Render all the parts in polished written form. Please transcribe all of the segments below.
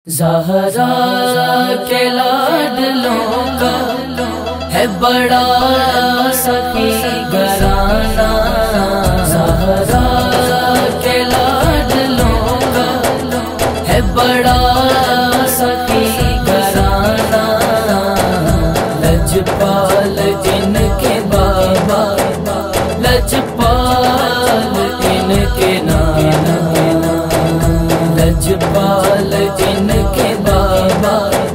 زہرا کے لاڈلوں کا ہے بڑا سخی گھرانہ، زہرا کے لاڈلوں کا ہے بڑا سخی گھرانہ، لجپال جن کے بابا، لجپال ان کے نانا، لجپال جن کے بابا،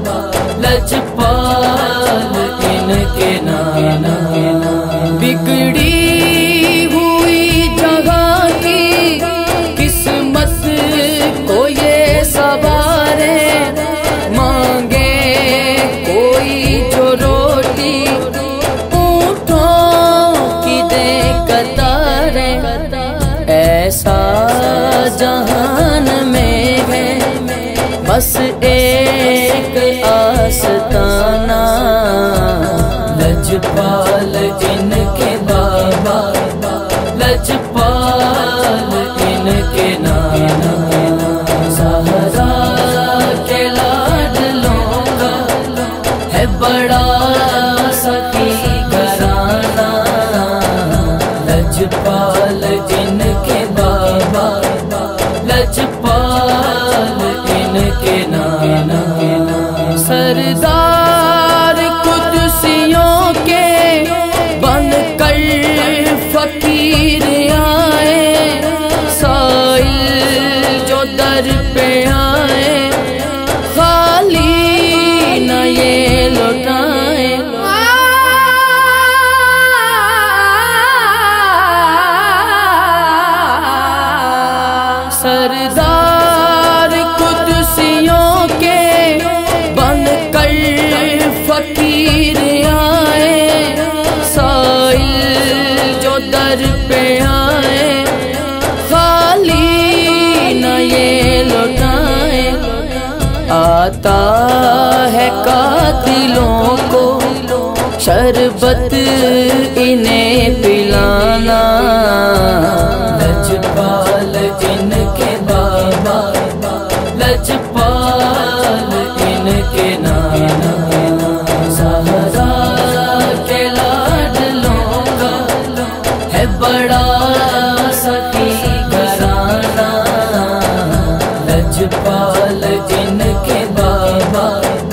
لجپال ان کے نانا، بگڑی ہوئی جگہ کی قسمت کو یہ سوارے، مانگے کوئی جو روٹی اونٹوں کی دے قطاریں، ایسا جہان میں ہے بس ایک آستانہ، لجپال جن کے بابا، لجپال ان کے نانا، زہرا کے لاڈلوں کا ہے بڑا سخی گھرانہ، لجپال جن کے بابا، لجپال ان کے نانا، سردار قدسیوں کے بن کر فقیر آئے، سائل جو در پہ آئے خالی نہ یہ لوٹائیں، سردار قدسیوں کے بن کر فقیر آئے، سائل جو در پہ آئے خالی نہ یہ لوٹائیں، آتا ہے قاتلوں کو شربت انہیں پلانا، لجپال جن کے بابا، لجپال ان کے نانا، زہرا کے لاڈلوں کا ہے بڑا سخی گھرانہ، لجپال جن کے بابا،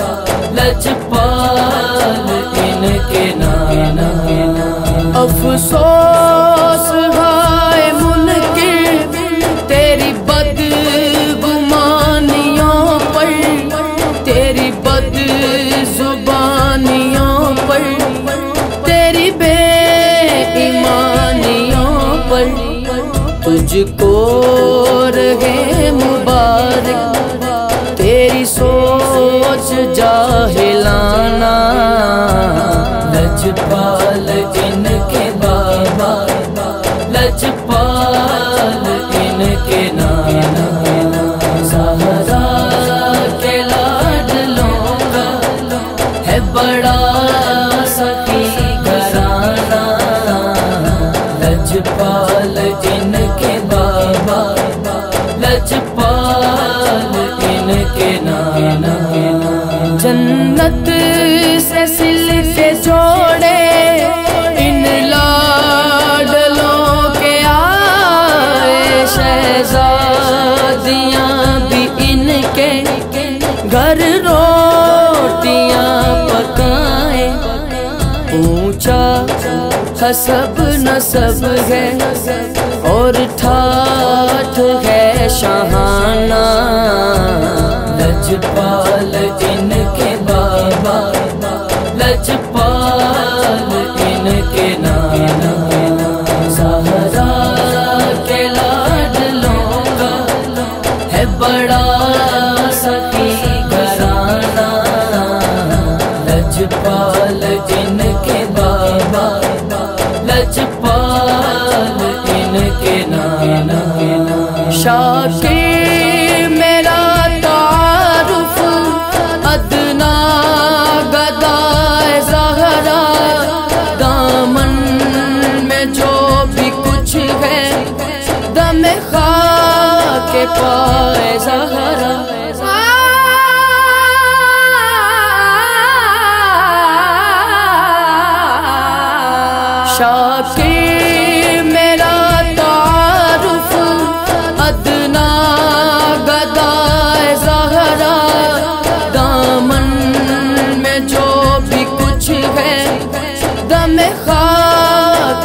لجپال ان کے نانا، افسوس ہائے منکر تیری بد گمانیوں پر، تیری بد زبانیوں پر، تیری بے ایمانیوں پر، تجھ کو رہے مبارک تیری سوچ جاہلانہ، لجپال جن کے بابا، لجپال ان کے نانا، زہرا کے لاڈلوں کا ہے بڑا سخی گھرانہ، لجپال جن کے بابا، لجپال ان کے نانا، جنت سے سلسلے جوڑے ان لاڈلوں کے آئے، شہزادیاں بھی ان کے گھر روٹیاں پکائیں، اونچا حسب نسب ہے اور ٹھاٹھ ہے شاہانہ، لجپال جن کے بابا، لجپال ان کے نانا، زہرا کے لاڈلوں کا ہے بڑا سخی گھرانہ، لجپال جن کے بابا، لجپال ان کے نانا، شاکر میرا تعارف ادنا گدائے زہرا، دامن میں جو بھی کچھ ہے دم خاک پائے زہرا،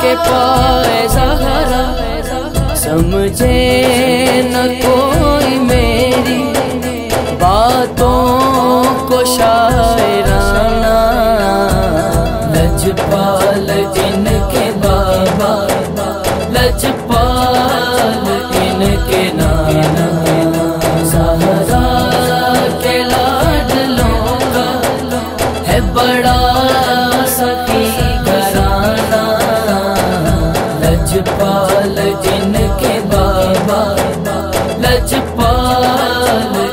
کے پائے زہرا سمجھے نہ کوئی میری باتوں کو شاعرانہ لجپال ان کے بابا لجپال ان کے نانا زہرا کے لاڈلوں کا ہے بڑا سخی گھرانہ لجپال جن کے بابا لجپال